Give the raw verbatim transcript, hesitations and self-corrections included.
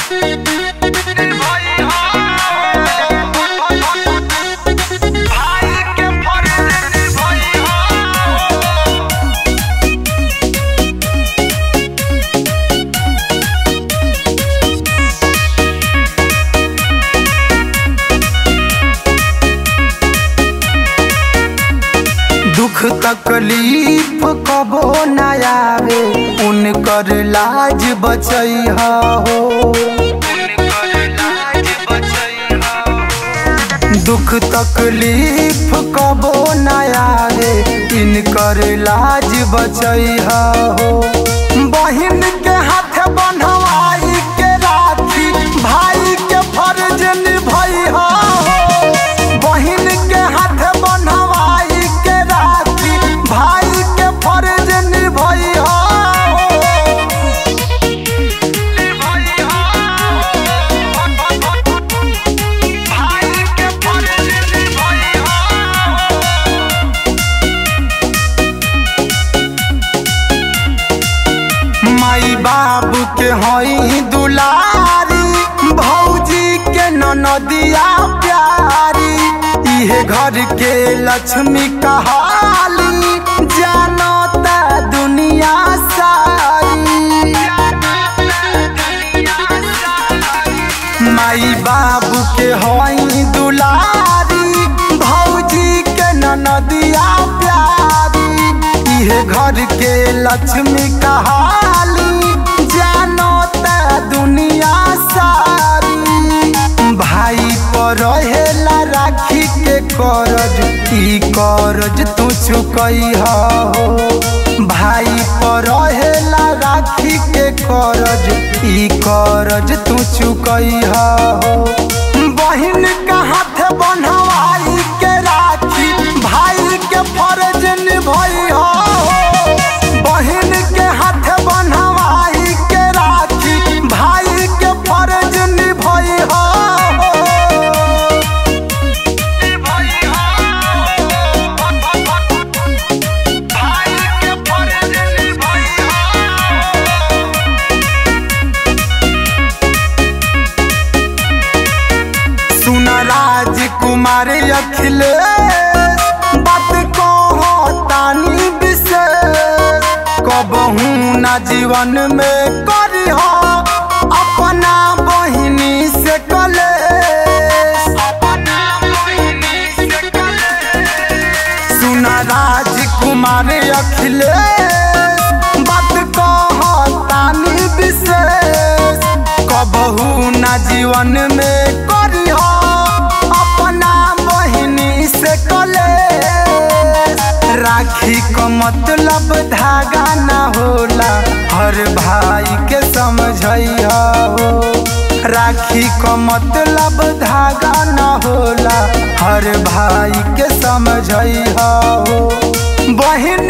दुख तकलीफ कबो न आवे, उनकर लाज बचैहा हो। दुख तकलीफ कबो न आवे, इनकर लाज बचैहा हो। बहिन के हाथ बंधवाई के राखी, भाई के फर्ज निभैहा हो। बहिन के हाथ बंधवाई के राखी, भाई के फर्ज निभैहा हो। भाई के फर्ज निभैहा हो। माई बाबू के हई दुलारी, भौजी के ननदिया प्यारी, इहे घर के लक्ष्मी कहाली, जानता दुनिया सारी। माई बाबू के हई दुलारी, भौजी के ननदिया प्यारी, इहे घर के लक्ष्मी कहाली, जानता दुनिया सारी। भाई पर रहेला राखी के करज, ई करज तू चुकैहा हो। भाई पर रहेला राखी के करज, ई करज तू चुकैहा हो। बहिन का हाथ बंधवाई के राखी, भाई के फर्ज निभैहा हो। बहिन के हाथ बंधवाई के राखी, भाई के फर्ज निभैहा हो। भाई के फर्ज निभैहा हो। सुन राजकुमार अखिलेश, बात कहो तानी विशेष, कबहू ना जीवन में करिहा अपना बहिनी से कलेश। सुन राजकुमार अखिलेश, बात कहो तानी विशेष, कबहू ना जीवन में करिहा अपना बहिनी से कलेश। राखी का मतलब धागा ना होला, हर भाई के समझैहा हो। राखी का मतलब धागा ना होला, हर भाई के समझैहा हो। बहिन